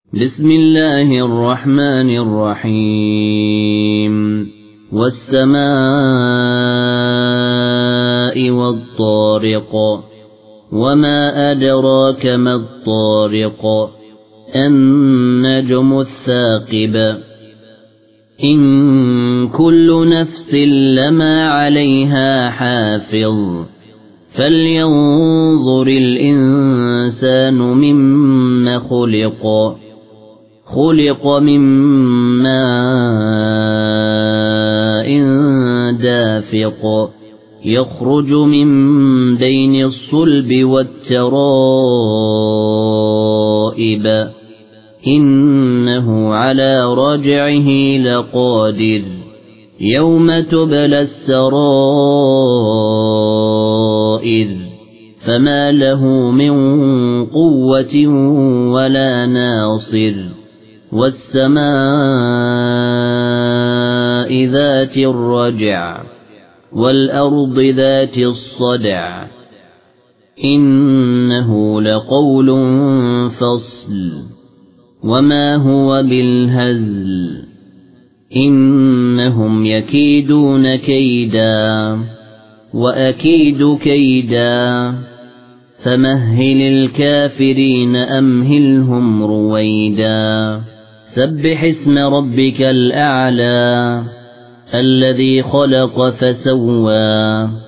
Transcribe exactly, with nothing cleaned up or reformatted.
بسم الله الرحمن الرحيم والسماء والطارق وما أدراك ما الطارق النجم الثاقب إن كل نفس لما عليها حافظ فلينظر الإنسان مما خلق خلق من ماء دافق يخرج من بين الصلب والترائب إنه على رجعه لقادر يوم تبلى السرائر فما له من قوة ولا ناصر والسماء ذات الرجع والأرض ذات الصدع إنه لقول فصل وما هو بالهزل إنهم يكيدون كيدا وأكيد كيدا فمهل الكافرين أمهلهم رويدا سبح اسم ربك الأعلى الذي خلق فسوى